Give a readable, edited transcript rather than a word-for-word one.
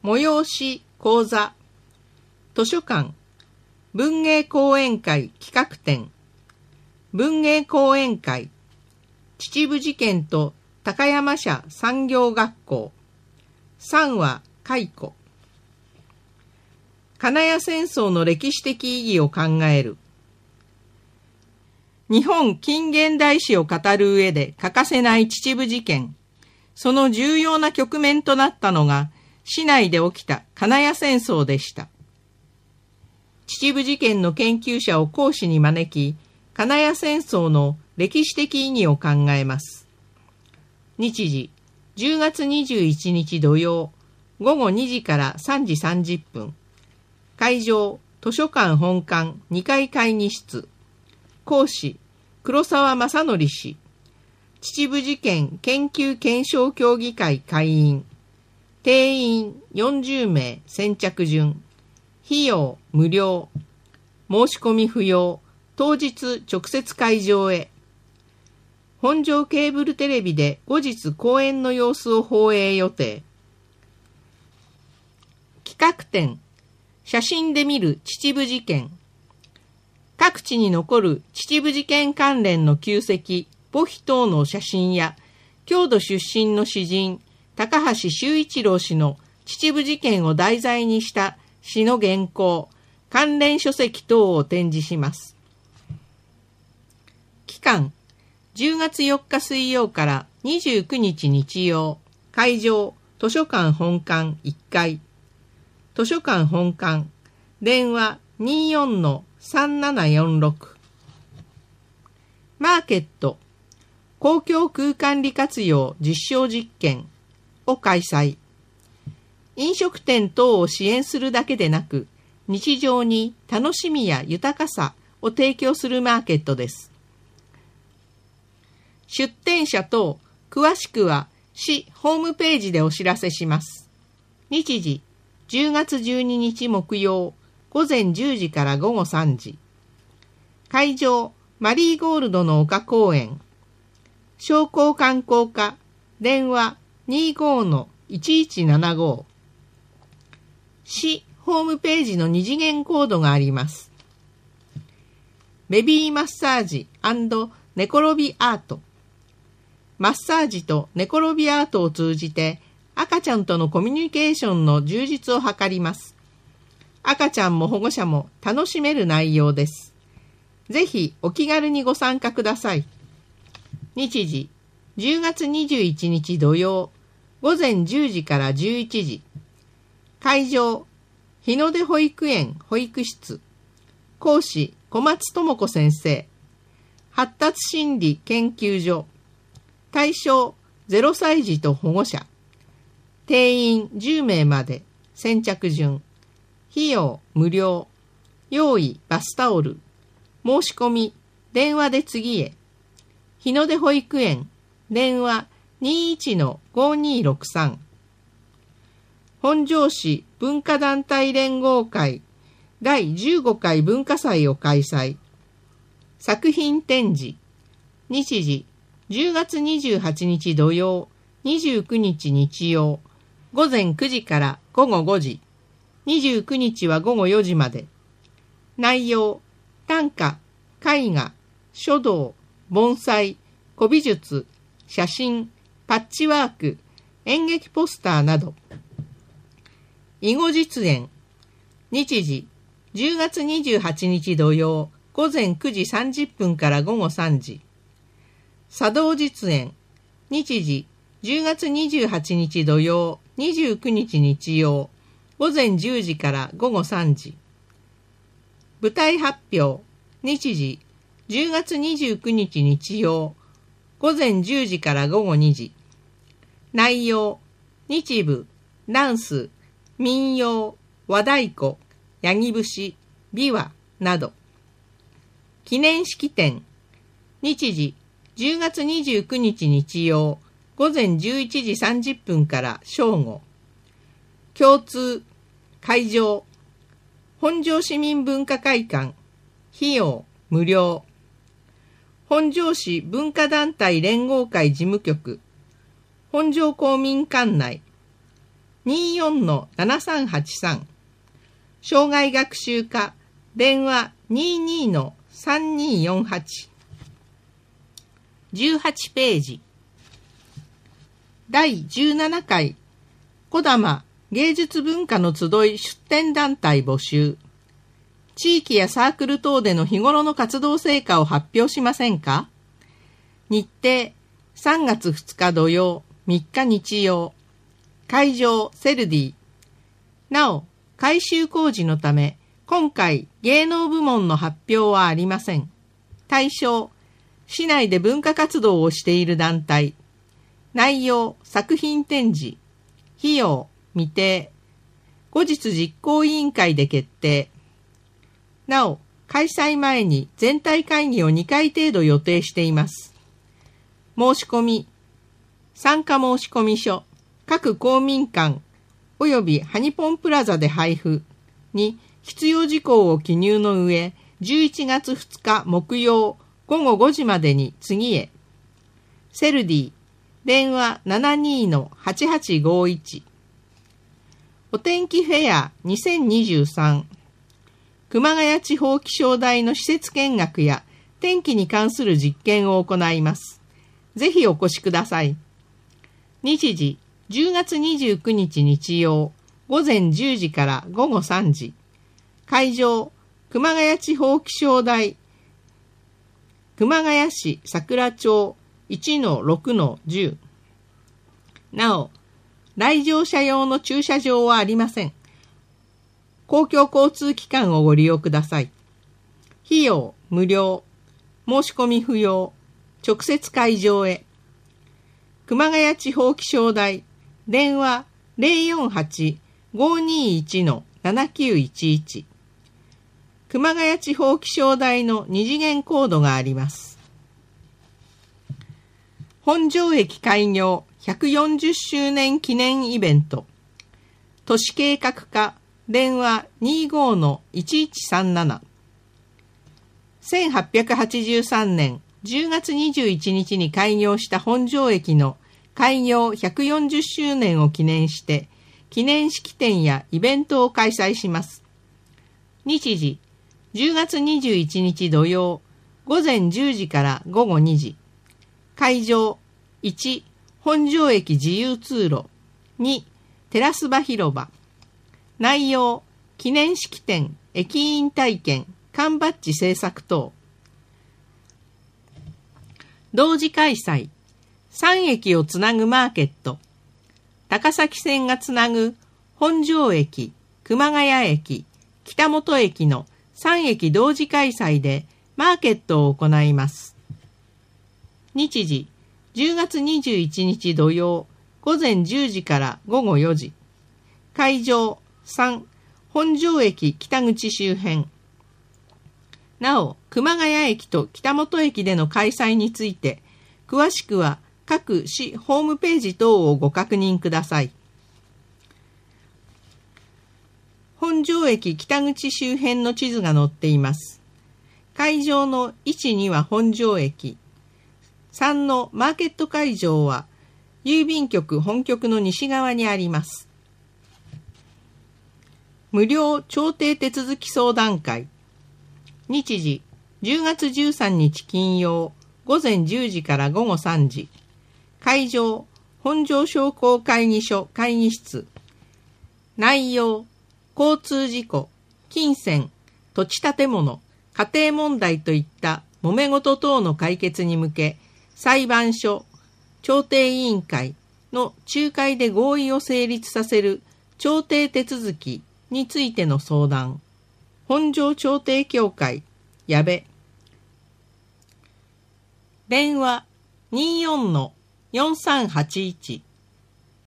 催し講座、図書館、文芸講演会企画展、文芸講演会、秩父事件と高山社産業学校、3話解雇、金谷戦争の歴史的意義を考える。日本近現代史を語る上で欠かせない秩父事件。その重要な局面となったのが、市内で起きた金谷戦争でした。秩父事件の研究者を講師に招き、金谷戦争の歴史的意義を考えます。日時、10月21日土曜、午後2時から3時30分。会場、図書館本館2階会議室。講師、黒沢正則氏。秩父事件研究検証協議会会員。定員40名先着順。費用無料。申し込み不要。当日直接会場へ。本庄ケーブルテレビで後日講演の様子を放映予定。企画展。写真で見る秩父事件。各地に残る秩父事件関連の旧跡、墓碑等の写真や、郷土出身の詩人、高橋修一郎氏の秩父事件を題材にした詩の原稿、関連書籍等を展示します。期間、10月4日水曜から29日日曜。会場、図書館本館1階。図書館本館、電話24-3746。マーケット、公共空間利活用実証実験を開催。飲食店等を支援するだけでなく、日常に楽しみや豊かさを提供するマーケットです。出店者等、詳しくは市ホームページでお知らせします。日時、10月12日木曜、午前10時から午後3時。会場、マリーゴールドの丘公園。商工観光課、電話25-1175。市ホームページの2次元コードがあります。ベビーマッサージ&寝転びアート。マッサージと寝転びアートを通じて赤ちゃんとのコミュニケーションの充実を図ります。赤ちゃんも保護者も楽しめる内容です。ぜひお気軽にご参加ください。日時、10月21日土曜、午前10時から11時。会場、日の出保育園保育室。講師、小松智子先生。発達心理研究所。対象、0歳児と保護者。定員10名まで。先着順。費用無料。用意バスタオル。申し込み、電話で次へ。日の出保育園、電話21-5263。本庄市文化団体連合会第15回文化祭を開催。作品展示。日時、10月28日土曜、29日日曜。午前9時から午後5時。29日は午後4時まで。内容、短歌、絵画、書道、盆栽、古美術、写真、パッチワーク、演劇ポスターなど。囲碁実演。日時、10月28日土曜、午前9時30分から午後3時。茶道実演。日時、10月28日土曜、29日日曜、午前10時から午後3時。舞台発表。日時、10月29日日曜、午前10時から午後2時。内容、日舞、ダンス、民謡、和太鼓、ヤギ節、琵琶など。記念式典。日時、10月29日日曜、午前11時30分から正午。共通、会場、本庄市民文化会館。費用無料。本庄市文化団体連合会事務局。本庄公民館内。 24-7383。障害学習課電話 22-3248。18ページ。第17回児玉芸術文化の集い出展団体募集。地域やサークル等での日頃の活動成果を発表しませんか？日程3月2日土曜、3日日曜。会場セルディ。なお、改修工事のため、今回芸能部門の発表はありません。対象、市内で文化活動をしている団体。内容、作品展示。費用、未定。後日実行委員会で決定。なお、開催前に全体会議を2回程度予定しています。申し込み、参加申込書、各公民館及びハニポンプラザで配布に必要事項を記入の上、11月2日木曜午後5時までに次へ。セルディ、電話 72-8851。お天気フェア2023。熊谷地方気象台の施設見学や天気に関する実験を行います。ぜひお越しください。日時、10月29日日曜、午前10時から午後3時。会場、熊谷地方気象台、熊谷市桜町 1-6-10。なお、来場者用の駐車場はありません。公共交通機関をご利用ください。費用無料。申し込み不要。直接会場へ。熊谷地方気象台、電話 048-521-7911。熊谷地方気象台の2次元コードがあります。本庄駅開業140周年記念イベント。都市計画課、電話 25-1137。1883年10月21日に開業した本庄駅の開業140周年を記念して、記念式典やイベントを開催します。日時、10月21日土曜、午前10時から午後2時。会場、1、本庄駅自由通路。2、テラス場広場。内容、記念式典、駅員体験、缶バッジ制作等。同時開催。3駅をつなぐマーケット。高崎線がつなぐ本庄駅、熊谷駅、北本駅の3駅同時開催でマーケットを行います。日時、10月21日土曜、午前10時から午後4時。会場、3、本庄駅北口周辺。なお、熊谷駅と北本駅での開催について、詳しくは各市ホームページ等をご確認ください。本庄駅北口周辺の地図が載っています。会場の1、2は本庄駅。3のマーケット会場は郵便局本局の西側にあります。無料調停手続き相談会。日時、10月13日金曜、午前10時から午後3時。会場、本庄商工会議所会議室。内容、交通事故、金銭、土地建物、家庭問題といった揉め事等の解決に向け、裁判所、調停委員会の仲介で合意を成立させる調停手続きについての相談。本庄調停協会、矢部。電話 24-4381